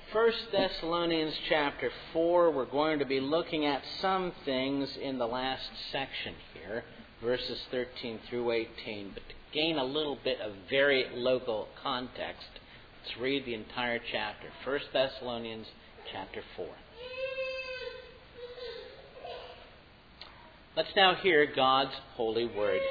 First Thessalonians chapter 4, we're going to be looking at some things in the last section here, verses 13 through 18. But to gain a little bit of very local context, let's read the entire chapter. First Thessalonians chapter 4. Let's now hear God's holy word.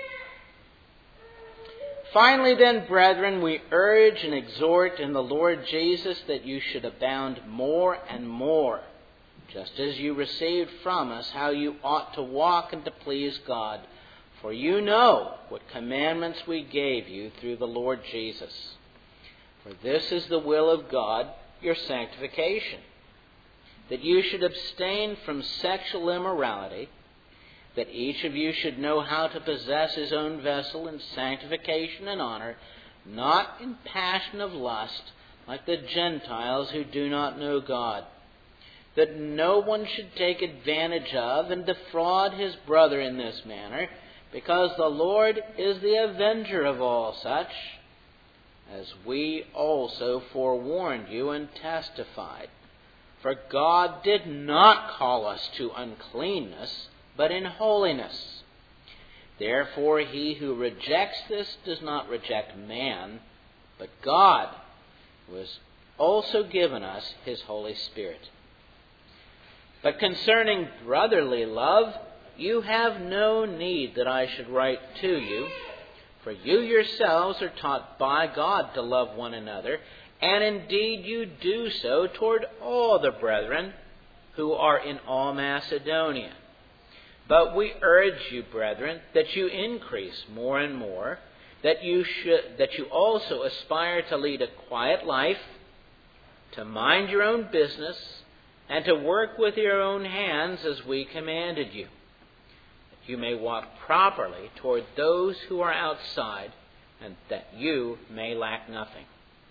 Finally then, brethren, we urge and exhort in the Lord Jesus that you should abound more and more, just as you received from us how you ought to walk and to please God. For you know what commandments we gave you through the Lord Jesus. For this is the will of God, your sanctification, that you should abstain from sexual immorality, that each of you should know how to possess his own vessel in sanctification and honor, not in passion of lust, like the Gentiles who do not know God, that no one should take advantage of and defraud his brother in this manner, because the Lord is the avenger of all such, as we also forewarned you and testified. For God did not call us to uncleanness, but in holiness. Therefore he who rejects this does not reject man, but God, who has also given us his Holy Spirit. But concerning brotherly love, you have no need that I should write to you, for you yourselves are taught by God to love one another, and indeed you do so toward all the brethren who are in all Macedonia. But we urge you, brethren, that you increase more and more, that you also aspire to lead a quiet life, to mind your own business, and to work with your own hands as we commanded you, that you may walk properly toward those who are outside, and that you may lack nothing.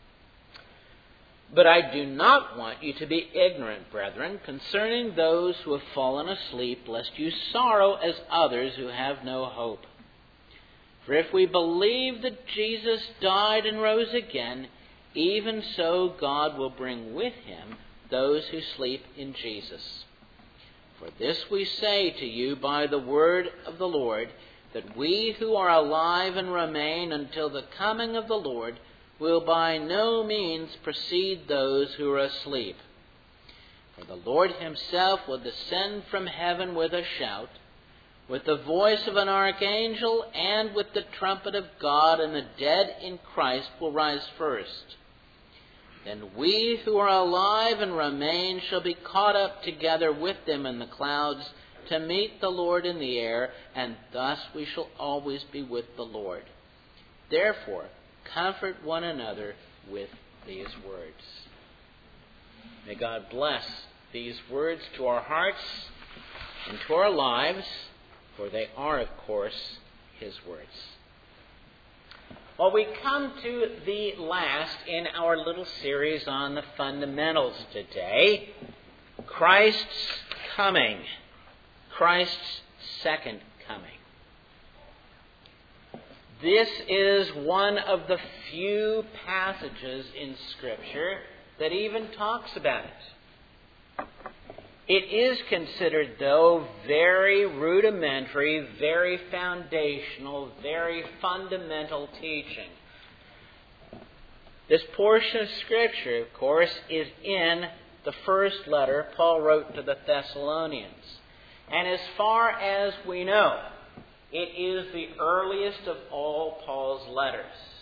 But I do not want you to be ignorant, brethren, concerning those who have fallen asleep, lest you sorrow as others who have no hope. For if we believe that Jesus died and rose again, even so God will bring with him those who sleep in Jesus. For this we say to you by the word of the Lord, that we who are alive and remain until the coming of the Lord will by no means precede those who are asleep. For the Lord himself will descend from heaven with a shout, with the voice of an archangel, and with the trumpet of God, and the dead in Christ will rise first. Then we who are alive and remain shall be caught up together with them in the clouds to meet the Lord in the air, and thus we shall always be with the Lord. Therefore, comfort one another with these words. May God bless these words to our hearts and to our lives, for they are, of course, his words. Well, we come to the last in our little series on the fundamentals today. Christ's coming. Christ's second coming. This is one of the few passages in Scripture that even talks about it. It is considered, though, very rudimentary, very foundational, very fundamental teaching. This portion of Scripture, of course, is in the first letter Paul wrote to the Thessalonians. And as far as we know, it is the earliest of all Paul's letters.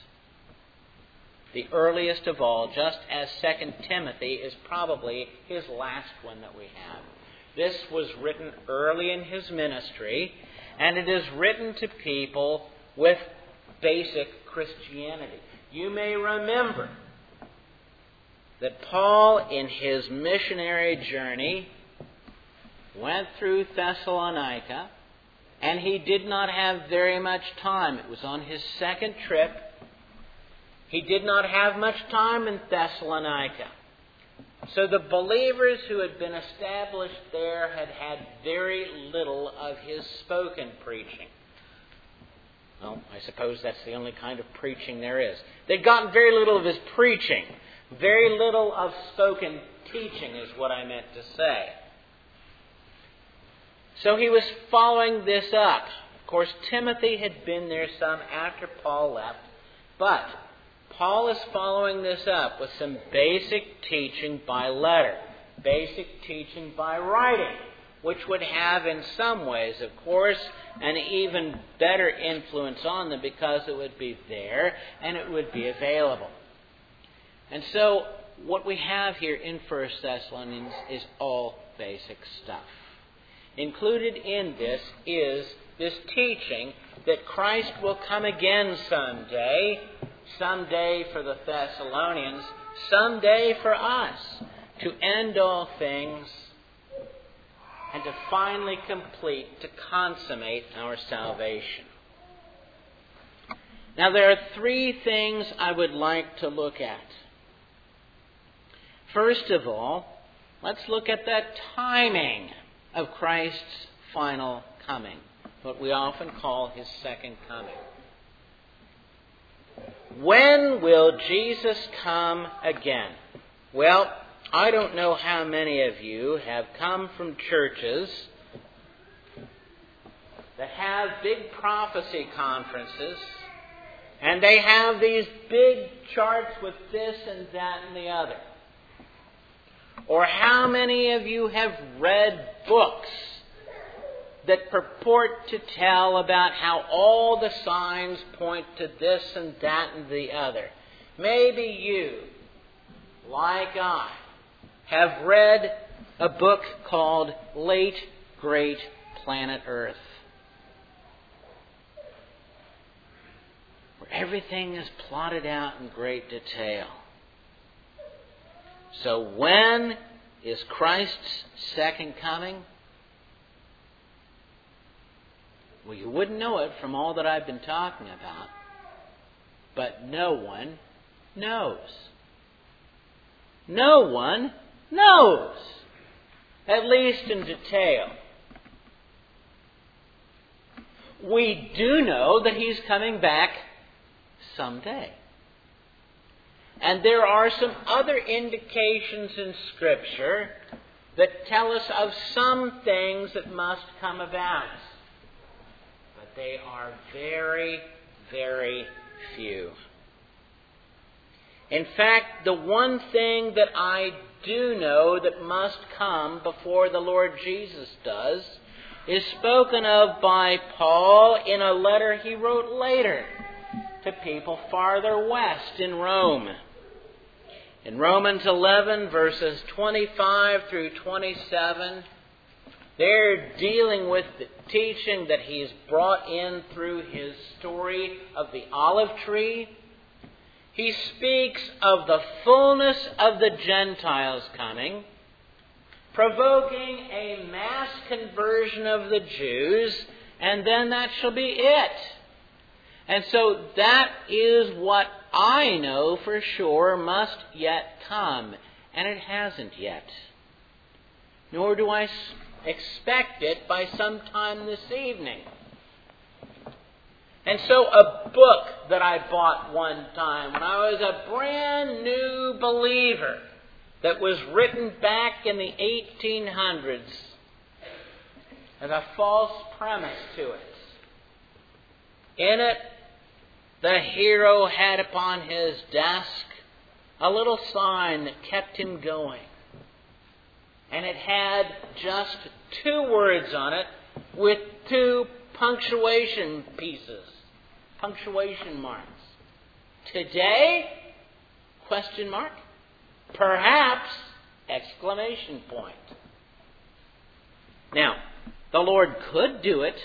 The earliest of all, just as 2 Timothy is probably his last one that we have. This was written early in his ministry, and it is written to people with basic Christianity. You may remember that Paul, in his missionary journey, went through Thessalonica, and he did not have very much time. It was on his second trip. He did not have much time in Thessalonica. So the believers who had been established there had had very little of his spoken preaching. Well, I suppose that's the only kind of preaching there is. They'd gotten very little of his preaching. Very little of spoken teaching is what I meant to say. So he was following this up. Of course, Timothy had been there some after Paul left, but Paul is following this up with some basic teaching by letter, basic teaching by writing, which would have in some ways, of course, an even better influence on them because it would be there and it would be available. And so what we have here in 1 Thessalonians is all basic stuff. Included in this is this teaching that Christ will come again someday for the Thessalonians, someday for us, to end all things and to finally complete, to consummate our salvation. Now there are three things I would like to look at. First of all, let's look at the timing of Christ's final coming, what we often call his second coming. When will Jesus come again? Well, I don't know how many of you have come from churches that have big prophecy conferences, and they have these big charts with this and that and the other. Or how many of you have read books that purport to tell about how all the signs point to this and that and the other? Maybe you, like I, have read a book called Late Great Planet Earth, where everything is plotted out in great detail. So when is Christ's second coming? Well, you wouldn't know it from all that I've been talking about, but no one knows. No one knows, at least in detail. We do know that he's coming back someday. And there are some other indications in Scripture that tell us of some things that must come about. But they are very, very few. In fact, the one thing that I do know that must come before the Lord Jesus does is spoken of by Paul in a letter he wrote later to people farther west in Rome. In Romans 11, verses 25 through 27, they're dealing with the teaching that he's brought in through his story of the olive tree. He speaks of the fullness of the Gentiles coming, provoking a mass conversion of the Jews, and then that shall be it. And so that is what I know for sure must yet come, and it hasn't yet. Nor do I expect it by sometime this evening. And so a book that I bought one time when I was a brand new believer that was written back in the 1800s has a false premise to it. In it, the hero had upon his desk a little sign that kept him going. And it had just 2 words on it with 2 punctuation pieces, punctuation marks. Today? Question mark. Perhaps! Exclamation point. Now, the Lord could do it.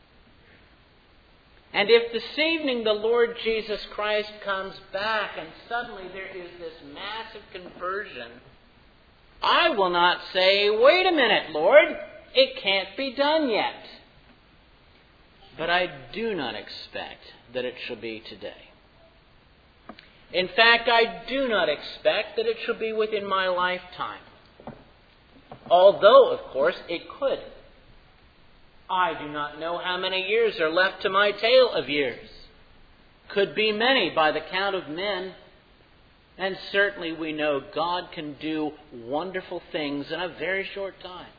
And if this evening the Lord Jesus Christ comes back and suddenly there is this massive conversion, I will not say, wait a minute, Lord, it can't be done yet. But I do not expect that it shall be today. In fact, I do not expect that it shall be within my lifetime. Although, of course, it could. I do not know how many years are left to my tale of years. Could be many by the count of men. And certainly we know God can do wonderful things in a very short time.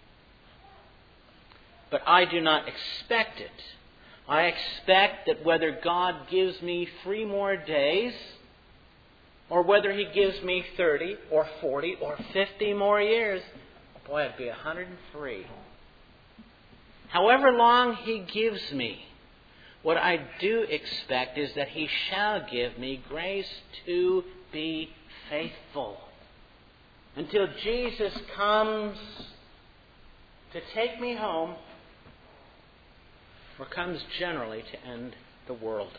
But I do not expect it. I expect that whether God gives me 3 more days, or whether He gives me 30 or 40 or 50 more years, boy, it'd be 103. However long He gives me, what I do expect is that He shall give me grace to be faithful until Jesus comes to take me home, or comes generally to end the world.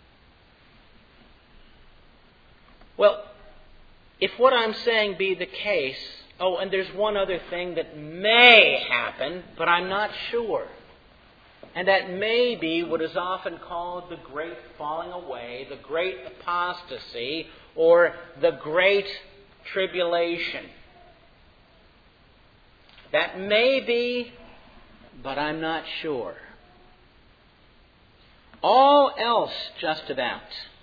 Well, if what I'm saying be the case, and there's one other thing that may happen, but I'm not sure. And that may be what is often called the great falling away, the great apostasy, or the great tribulation. That may be, but I'm not sure. All else, just about,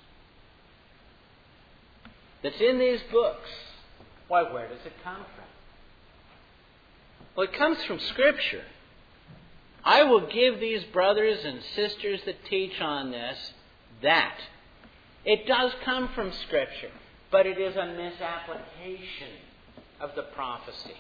that's in these books, why, where does it come from? Well, it comes from Scripture. I will give these brothers and sisters that teach on this that. It does come from Scripture, but it is a misapplication of the prophecy.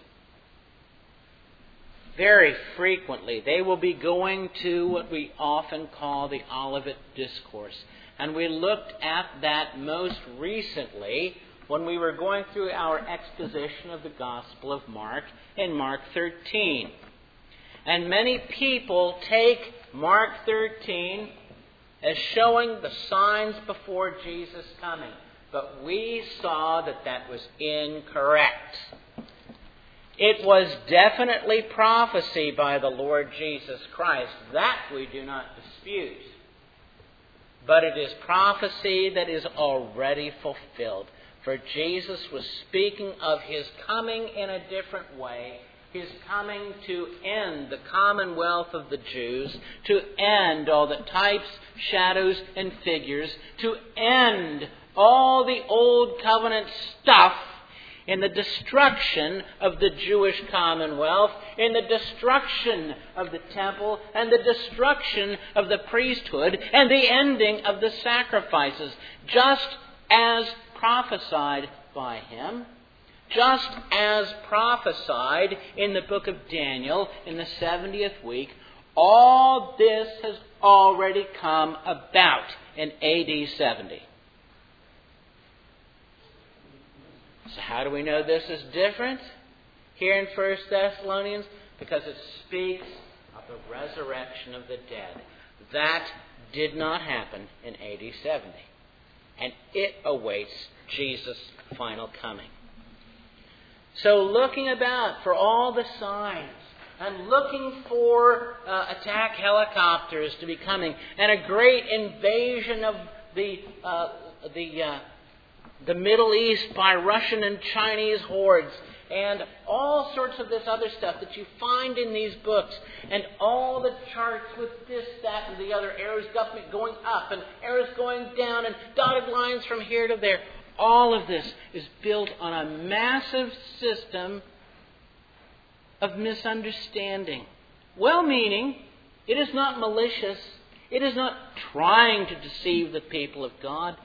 Very frequently, they will be going to what we often call the Olivet Discourse. And we looked at that most recently when we were going through our exposition of the Gospel of Mark in Mark 13. And many people take Mark 13 as showing the signs before Jesus' coming. But we saw that that was incorrect. It was definitely prophecy by the Lord Jesus Christ. That we do not dispute. But it is prophecy that is already fulfilled. For Jesus was speaking of His coming in a different way. His coming to end the commonwealth of the Jews, to end all the types, shadows, and figures, to end all the old covenant stuff in the destruction of the Jewish commonwealth, in the destruction of the temple, and the destruction of the priesthood, and the ending of the sacrifices, just as prophesied by Him, just as prophesied in the book of Daniel in the 70th week. All this has already come about in AD 70. So how do we know this is different here in 1 Thessalonians? Because it speaks of the resurrection of the dead. That did not happen in AD 70. And it awaits Jesus' final coming. So looking about for all the signs and looking for attack helicopters to be coming and a great invasion of the Middle East by Russian and Chinese hordes, and all sorts of this other stuff that you find in these books, and all the charts with this, that, and the other, arrows going up and arrows going down and dotted lines from here to there. All of this is built on a massive system of misunderstanding. Well-meaning, it is not malicious, it is not trying to deceive the people of God.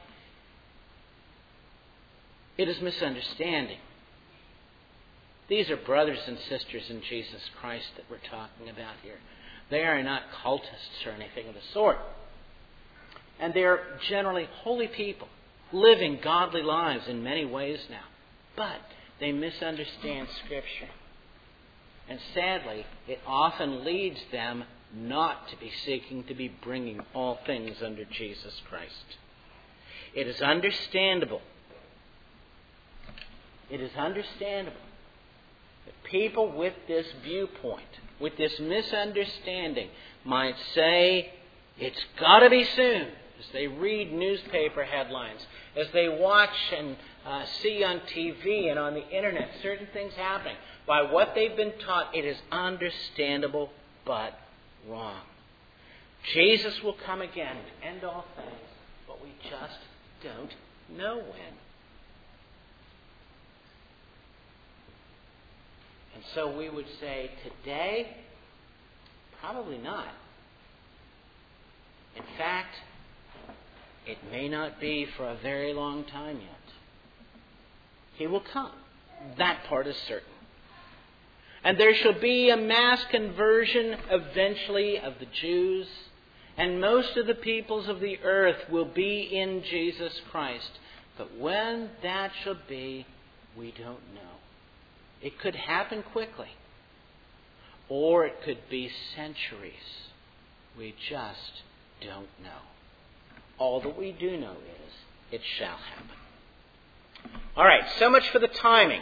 It is misunderstanding. These are brothers and sisters in Jesus Christ that we're talking about here. They are not cultists or anything of the sort. And they're generally holy people, living godly lives in many ways now. But they misunderstand Scripture. And sadly, it often leads them not to be seeking to be bringing all things under Jesus Christ. It is understandable. It is understandable that people with this viewpoint, with this misunderstanding, might say, it's got to be soon, as they read newspaper headlines, as they watch and see on TV and on the internet certain things happening. By what they've been taught, it is understandable but wrong. Jesus will come again to end all things, but we just don't know when. And so we would say today, probably not. In fact, it may not be for a very long time yet. He will come. That part is certain. And there shall be a mass conversion eventually of the Jews, and most of the peoples of the earth will be in Jesus Christ. But when that shall be, we don't know. It could happen quickly, or it could be centuries. We just don't know. All that we do know is it shall happen. All right, so much for the timing.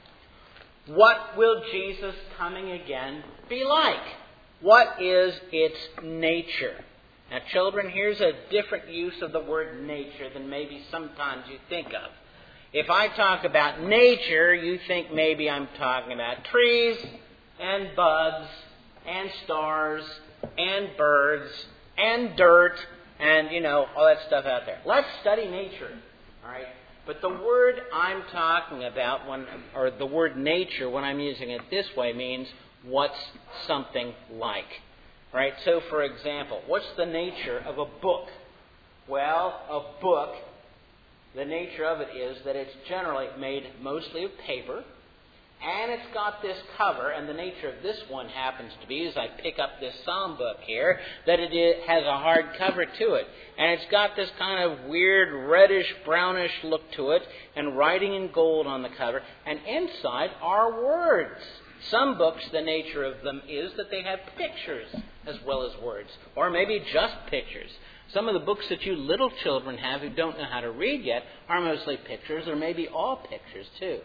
What will Jesus coming again be like? What is its nature? Now, children, here's a different use of the word nature than maybe sometimes you think of. If I talk about nature, you think maybe I'm talking about trees and bugs and stars and birds and dirt and, all that stuff out there. Let's study nature, all right? But the word I'm talking about, or the word nature, when I'm using it this way, means what's something like. Right? So, for example, what's the nature of a book? Well, a book, the nature of it is that it's generally made mostly of paper, and it's got this cover, and the nature of this one happens to be, as I pick up this psalm book here, that it has a hard cover to it. And it's got this kind of weird reddish, brownish look to it, and writing in gold on the cover, and inside are words. Some books, the nature of them is that they have pictures as well as words, or maybe just pictures. Some of the books that you little children have who don't know how to read yet are mostly pictures, or maybe all pictures too.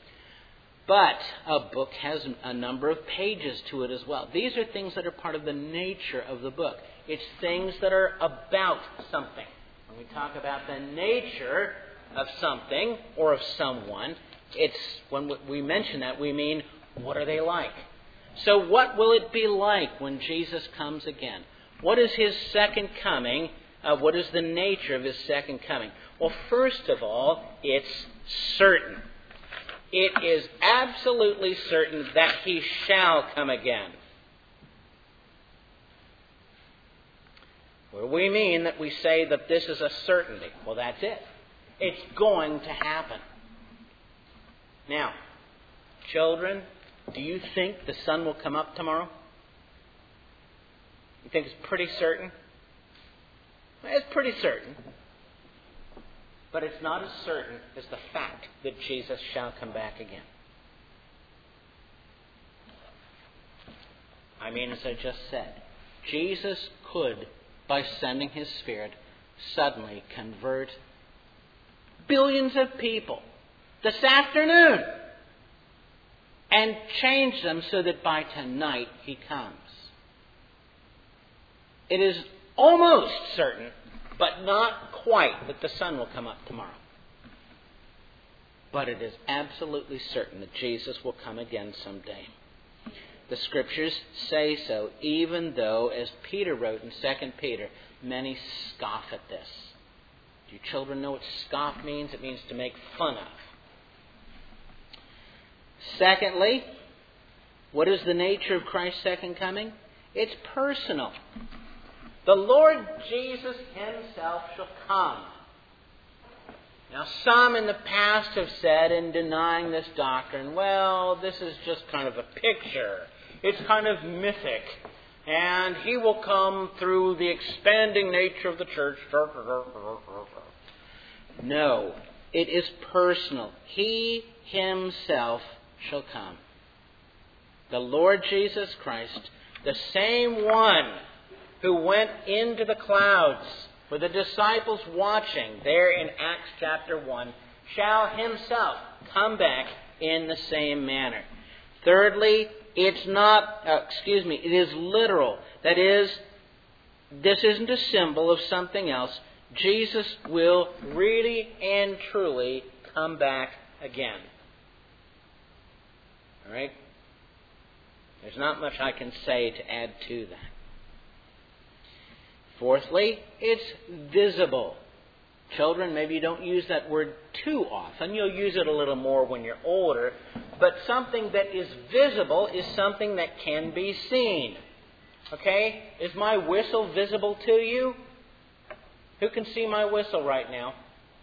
But a book has a number of pages to it as well. These are things that are part of the nature of the book. It's things that are about something. When we talk about the nature of something or of someone, when we mention that, we mean, what are they like? So what will it be like when Jesus comes again? What is his second coming? What is the nature of his second coming? Well, first of all, it's certain. It is absolutely certain that he shall come again. What do we mean that we say that this is a certainty? Well, that's it. It's going to happen. Now, children, do you think the sun will come up tomorrow? You think it's pretty certain? Well, it's pretty certain. But it's not as certain as the fact that Jesus shall come back again. I mean, as I just said, Jesus could, by sending his Spirit, suddenly convert billions of people this afternoon and change them so that by tonight he comes. It is almost certain, but not quite, that the sun will come up tomorrow. But it is absolutely certain that Jesus will come again someday. The Scriptures say so, even though, as Peter wrote in 2 Peter, many scoff at this. Do you children know what scoff means? It means to make fun of. Secondly, what is the nature of Christ's second coming? It's personal. The Lord Jesus himself shall come. Now, some in the past have said, in denying this doctrine, well, this is just kind of a picture. It's kind of mythic. And he will come through the expanding nature of the church. No, it is personal. He himself shall come. The Lord Jesus Christ, the same one who went into the clouds with the disciples watching there in Acts chapter 1, shall himself come back in the same manner. Thirdly, it is literal. That is, this isn't a symbol of something else. Jesus will really and truly come back again. All right? There's not much I can say to add to that. Fourthly, it's visible. Children, maybe you don't use that word too often. You'll use it a little more when you're older. But something that is visible is something that can be seen. Okay? Is my whistle visible to you? Who can see my whistle right now?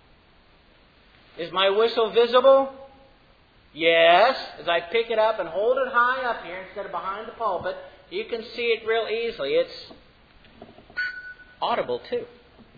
Is my whistle visible? Yes. As I pick it up and hold it high up here instead of behind the pulpit, you can see it real easily. It's audible too.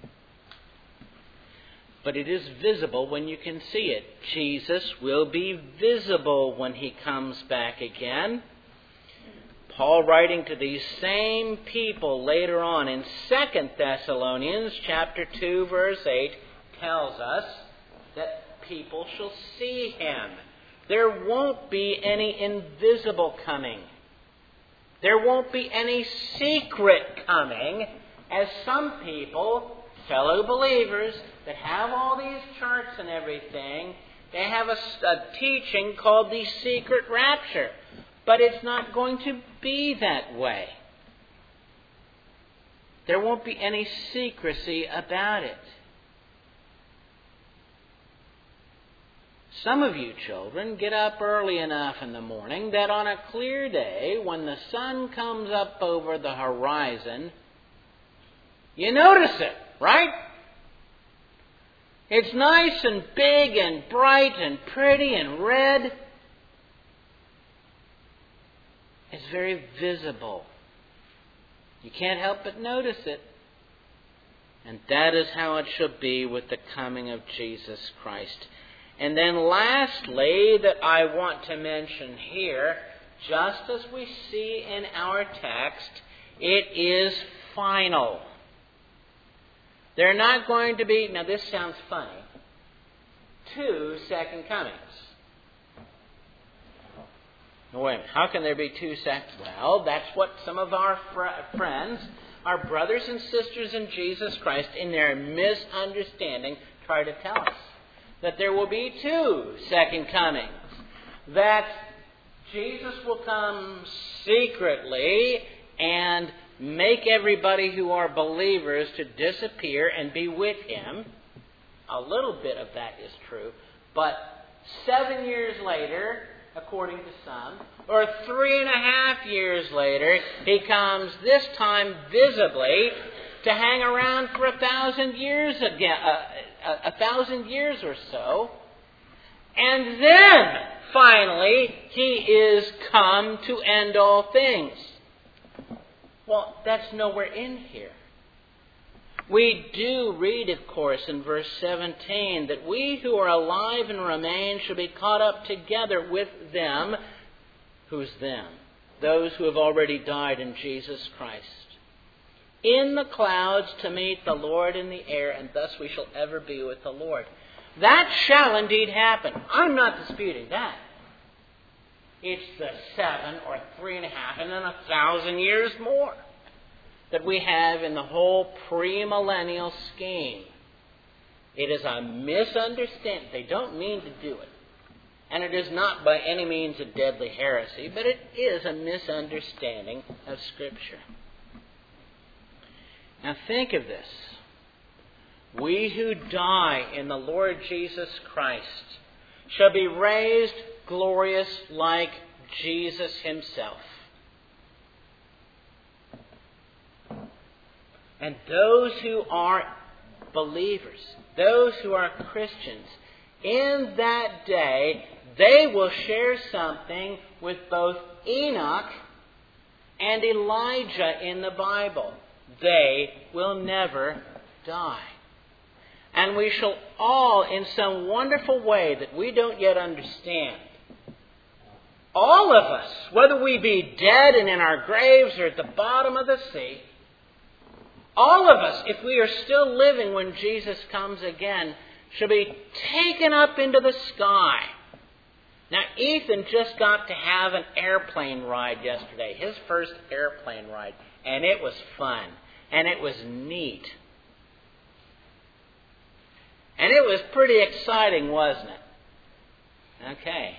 But it is visible when you can see it. Jesus will be visible when He comes back again. Paul, writing to these same people later on in 2 Thessalonians chapter 2, verse 8, tells us that people shall see Him. There won't be any invisible coming. There won't be any secret coming, as some people, fellow believers, that have all these charts and everything, they have a teaching called the secret rapture. But it's not going to be that way. There won't be any secrecy about it. Some of you children get up early enough in the morning that on a clear day, when the sun comes up over the horizon, you notice it, right? It's nice and big and bright and pretty and red. It's very visible. You can't help but notice it. And that is how it shall be with the coming of Jesus Christ. And then lastly, that I want to mention here, just as we see in our text, it is final. They're not going to be, now this sounds funny, 2 second comings. Wait a minute, how can there be 2 seconds? Well, that's what some of our friends, our brothers and sisters in Jesus Christ, in their misunderstanding, try to tell us. That there will be 2 second comings. That Jesus will come secretly and make everybody who are believers to disappear and be with Him. A little bit of that is true. But 7 years later, according to some, or 3.5 years later, He comes this time visibly to hang around for 1,000 years again, 1,000 years or so. And then, finally, He is come to end all things. Well, that's nowhere in here. We do read, of course, in verse 17, that we who are alive and remain shall be caught up together with them. Who's them? Those who have already died in Jesus Christ. In the clouds to meet the Lord in the air, and thus we shall ever be with the Lord. That shall indeed happen. I'm not disputing that. It's the 7 or 3.5 and then 1,000 years more that we have in the whole premillennial scheme. It is a misunderstanding. They don't mean to do it. And it is not by any means a deadly heresy, but it is a misunderstanding of Scripture. Now think of this. We who die in the Lord Jesus Christ shall be raised glorious like Jesus Himself. And those who are believers, those who are Christians, in that day, they will share something with both Enoch and Elijah in the Bible. They will never die. And we shall all, in some wonderful way that we don't yet understand, all of us, whether we be dead and in our graves or at the bottom of the sea, all of us, if we are still living when Jesus comes again, shall be taken up into the sky. Now, Ethan just got to have an airplane ride yesterday, his first airplane ride, and it was fun, and it was neat. And it was pretty exciting, wasn't it? Okay.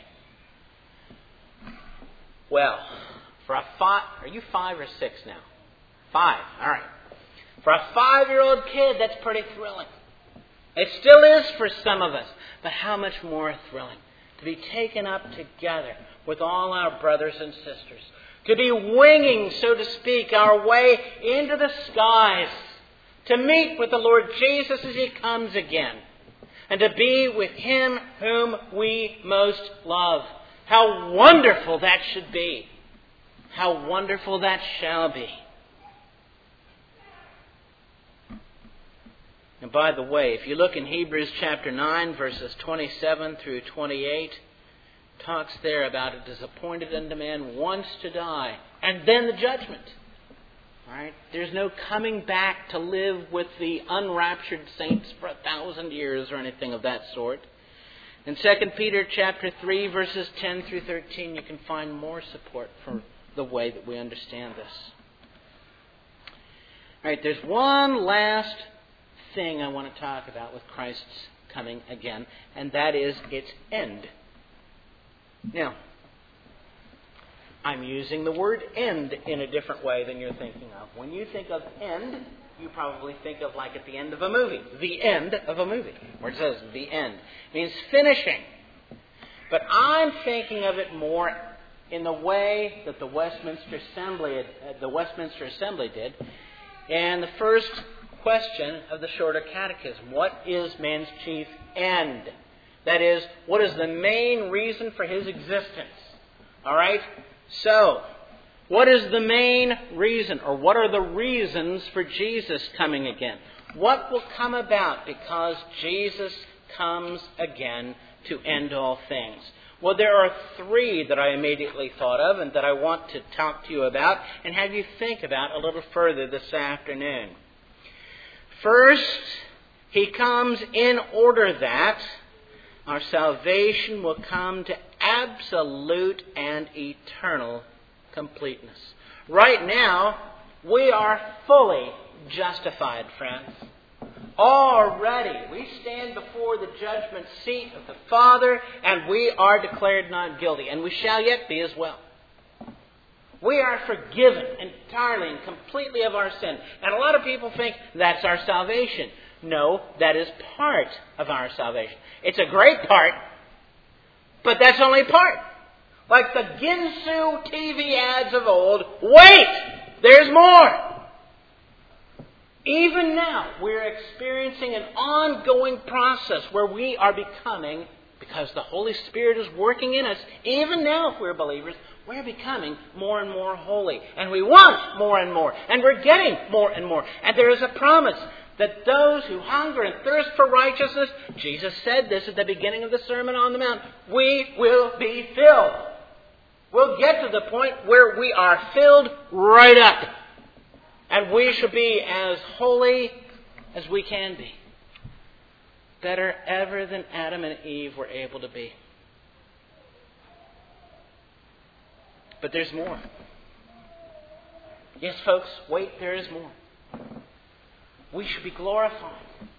Well, for a are you 5 or 6 now? 5, all right. For a 5-year-old kid, that's pretty thrilling. It still is for some of us. But how much more thrilling to be taken up together with all our brothers and sisters, to be winging, so to speak, our way into the skies, to meet with the Lord Jesus as He comes again, and to be with Him whom we most love. How wonderful that should be. How wonderful that shall be. And by the way, if you look in Hebrews chapter 9, verses 27 through 28, talks there about it is appointed unto man once to die, and then the judgment. All right? There's no coming back to live with the unraptured saints for 1,000 years or anything of that sort. In 2 Peter chapter 3, verses 10 through 13, you can find more support for the way that we understand this. All right, there's one last thing I want to talk about with Christ's coming again, and that is its end. Now, I'm using the word end in a different way than you're thinking of. When you think of end, you probably think of like at the end of a movie. The end of a movie, where it says the end. It means finishing. But I'm thinking of it more in the way that the Westminster Assembly did. And the first question of the Shorter Catechism: what is man's chief end? That is, what is the main reason for his existence? All right? So, what is the main reason, or what are the reasons for Jesus coming again? What will come about because Jesus comes again to end all things? Well, there are three that I immediately thought of and that I want to talk to you about and have you think about a little further this afternoon. First, He comes in order that our salvation will come to absolute and eternal completeness. Right now, we are fully justified, friends. Already, we stand before the judgment seat of the Father, and we are declared not guilty, and we shall yet be as well. We are forgiven entirely and completely of our sin. And a lot of people think that's our salvation. No, that is part of our salvation. It's a great part, but that's only part. Like the Ginsu TV ads of old, wait, there's more. Even now, we're experiencing an ongoing process where we are becoming, because the Holy Spirit is working in us, even now if we're believers, we're becoming more and more holy. And we want more and more. And we're getting more and more. And there is a promise that those who hunger and thirst for righteousness, Jesus said this at the beginning of the Sermon on the Mount, we will be filled. We'll get to the point where we are filled right up. And we shall be as holy as we can be. Better ever than Adam and Eve were able to be. But there's more. Yes, folks, wait, there is more. We should be glorified.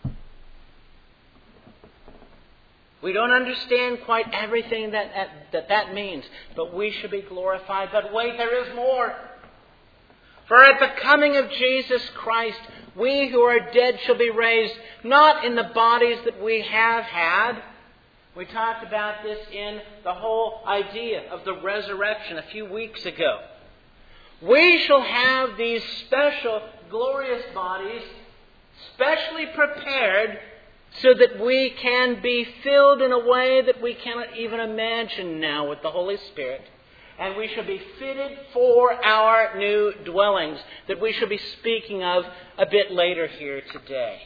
We don't understand quite everything that means, but we should be glorified. But wait, there is more. For at the coming of Jesus Christ, we who are dead shall be raised, not in the bodies that we have had. We talked about this in the whole idea of the resurrection a few weeks ago. We shall have these special, glorious bodies, specially prepared so that we can be filled in a way that we cannot even imagine now with the Holy Spirit. And we shall be fitted for our new dwellings that we shall be speaking of a bit later here today.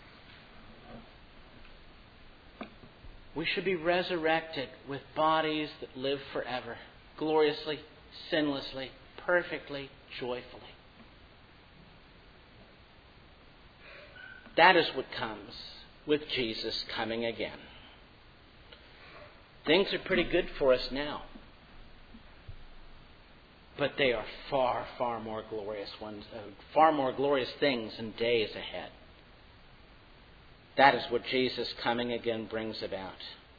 We should be resurrected with bodies that live forever, gloriously, sinlessly, perfectly, joyfully. That is what comes with Jesus coming again. Things are pretty good for us now. But they are far, far more glorious far more glorious things in days ahead. That is what Jesus coming again brings about.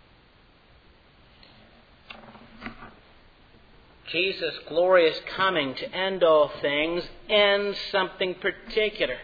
Jesus' glorious coming to end all things ends something particular.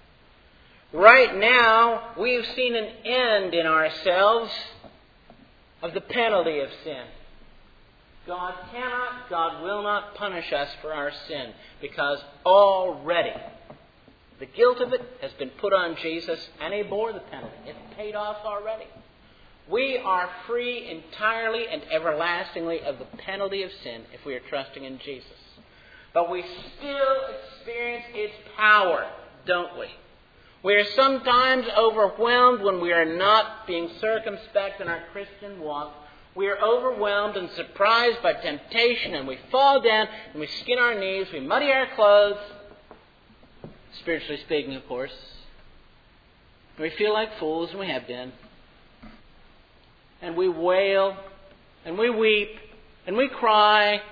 Right now, we've seen an end in ourselves. of the penalty of sin. God cannot, God will not punish us for our sin, because already the guilt of it has been put on Jesus, and He bore the penalty. It's paid off already. We are free entirely and everlastingly of the penalty of sin if we are trusting in Jesus. But we still experience its power, don't we? We are sometimes overwhelmed when we are not being circumspect in our Christian walk. We are overwhelmed and surprised by temptation, and we fall down and we skin our knees, we muddy our clothes, spiritually speaking, of course. And we feel like fools, and we have been. And we wail, and we weep, and we cry,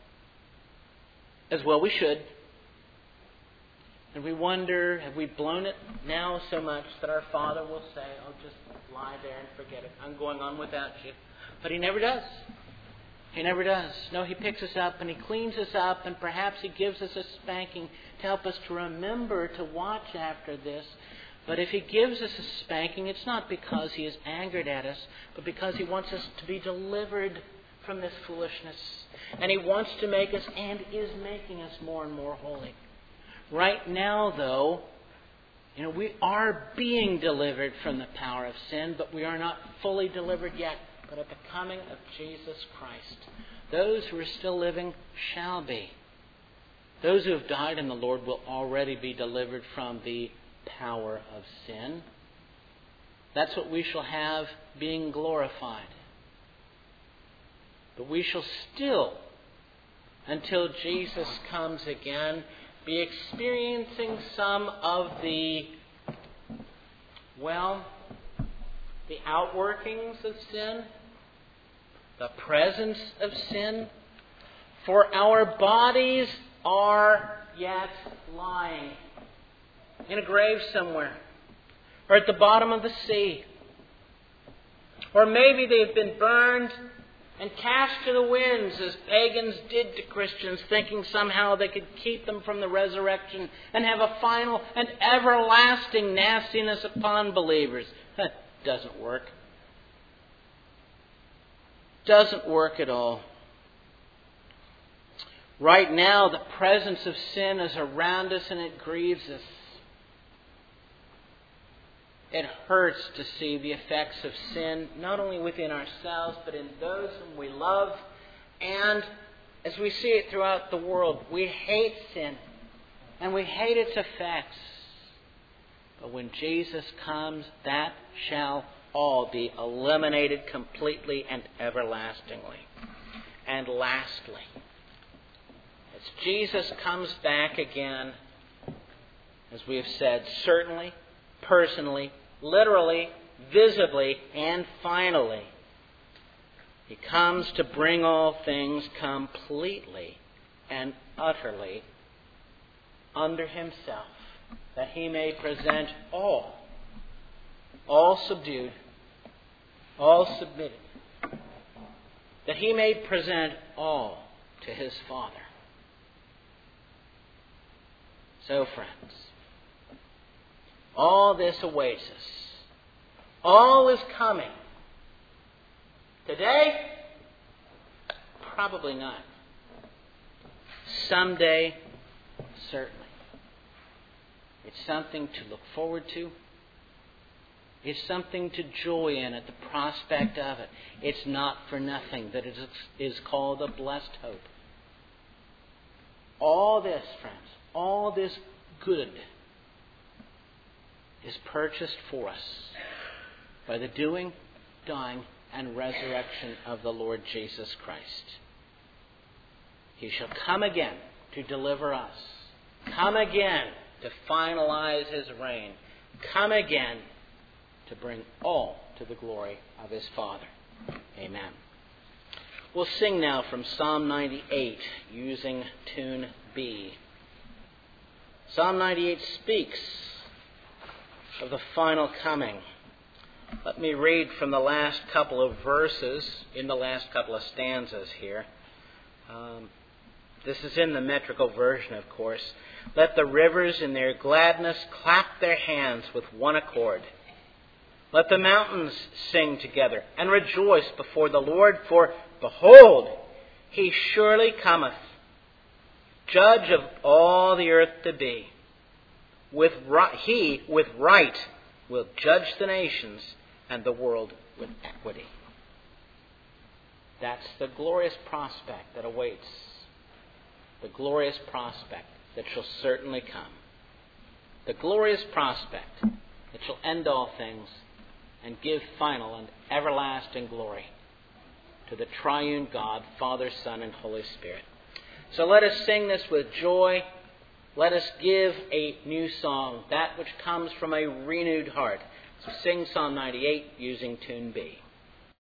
as well we should. And we wonder, have we blown it now so much that our Father will say, oh, just lie there and forget it. I'm going on without you. But He never does. He never does. No, He picks us up and He cleans us up, and perhaps He gives us a spanking to help us to remember to watch after this. But if He gives us a spanking, it's not because He is angered at us, but because He wants us to be delivered from this foolishness. And He wants to make us, and is making us, more and more holy. Right now, though, we are being delivered from the power of sin, but we are not fully delivered yet. But at the coming of Jesus Christ, those who are still living shall be. Those who have died in the Lord will already be delivered from the power of sin. That's what we shall have being glorified. But we shall still, until Jesus comes again, be experiencing some of the outworkings of sin, the presence of sin. For our bodies are yet lying in a grave somewhere, or at the bottom of the sea. Or maybe they've been burned and cast to the winds, as pagans did to Christians, thinking somehow they could keep them from the resurrection and have a final and everlasting nastiness upon believers. That doesn't work. Doesn't work at all. Right now, the presence of sin is around us, and it grieves us. It hurts to see the effects of sin, not only within ourselves, but in those whom we love. And as we see it throughout the world, we hate sin, and we hate its effects. But when Jesus comes, that shall all be eliminated completely and everlastingly. And lastly, as Jesus comes back again, as we have said, certainly, personally, literally, visibly, and finally, He comes to bring all things completely and utterly under Himself, that He may present all subdued, all submitted, that He may present all to His Father. So, friends, all this awaits us. All is coming. Today? Probably not. Someday? Certainly. It's something to look forward to. It's something to joy in at the prospect of it. It's not for nothing that it is called a blessed hope. All this, friends, all this good is purchased for us by the doing, dying, and resurrection of the Lord Jesus Christ. He shall come again to deliver us. Come again to finalize His reign. Come again to bring all to the glory of His Father. Amen. We'll sing now from Psalm 98 using tune B. Psalm 98 speaks of the final coming. Let me read from the last couple of verses, in the last couple of stanzas here. This is in the metrical version, of course. Let the rivers in their gladness clap their hands with one accord. Let the mountains sing together and rejoice before the Lord, for behold, he surely cometh, judge of all the earth to be. He with right will judge the nations and the world with equity. That's the glorious prospect that awaits. The glorious prospect that shall certainly come. The glorious prospect that shall end all things and give final and everlasting glory to the triune God, Father, Son, and Holy Spirit. So let us sing this with joy. Let us give a new song, that which comes from a renewed heart. So sing Psalm 98 using tune B.